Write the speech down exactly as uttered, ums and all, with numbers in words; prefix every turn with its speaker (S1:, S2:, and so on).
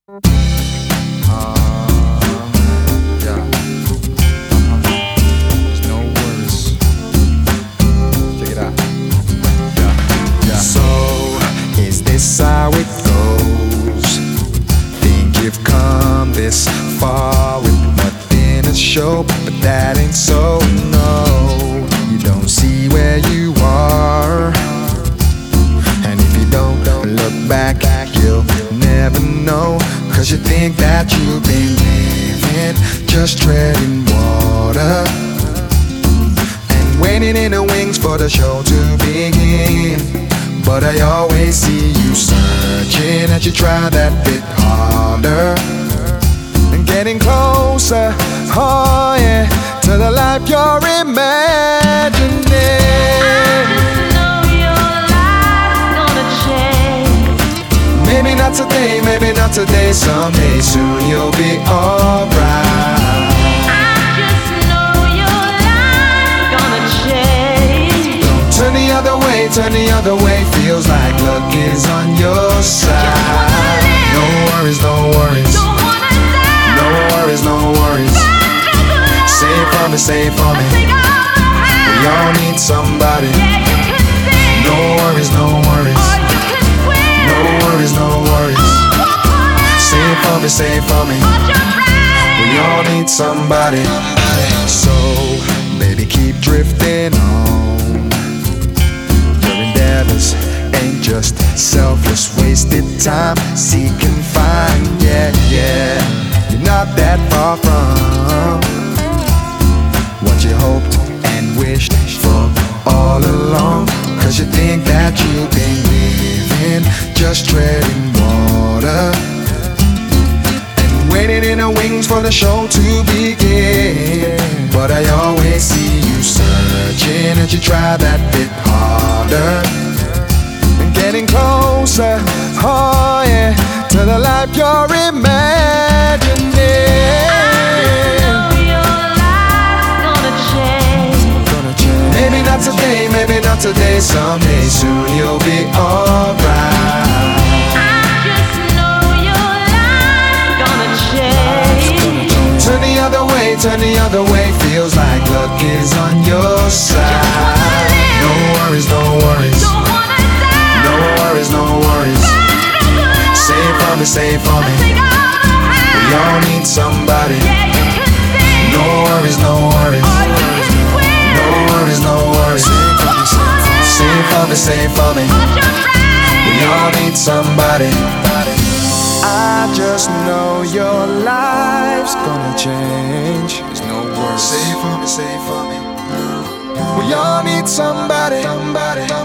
S1: Uh, yeah. Uh-huh. There's no worries. Check it out. Yeah, yeah.
S2: So, is this how it goes? Think you've come this far with nothing to show, but that ain't so, no. You don't see where you are, and if you don't look back, you'll never know. Cause you think that you've been living, just treading water, and waiting in the wings for the show to begin. But I always see you searching as you try that bit harder, and getting closer, oh yeah, to the life you're imagining. Maybe not today, maybe not today, someday soon you'll be alright.
S3: I just know your life's gonna change.
S2: Don't turn the other way, turn the other way, feels like luck is on your side. No worries, no worries,
S3: Don't wanna die.
S2: no worries, no worries. Say it for me, say it for me. We all need somebody.
S3: Yeah, you can sing.
S2: No worries, no worries,
S3: Or you can swim.
S2: no worries, no worries. Say it for me, say it for me. We all need somebody. So, baby, keep drifting on. Your endeavors ain't just selfless, wasted time. Seek and find, yeah, yeah. You're not that far from what you hoped and wished for all along. Cause you think that you've been living, just treading water, waiting in the wings for the show to begin. But I always see you searching as you try that bit harder, and getting closer, oh yeah, to the life you're imagining. Maybe not today, maybe not today, someday soon you'll be alright. Turn the other way, turn the other way, feels like luck is on your side. No worries, no worries, no worries, no worries. Say it for me, say it for me. We all need somebody. No worries, no worries, no worries, no worries. Say it for me, say it for me. We all need somebody. I just know your life's gonna change.
S1: There's no worries.
S2: Say it for me, say it for me. We all need somebody, somebody.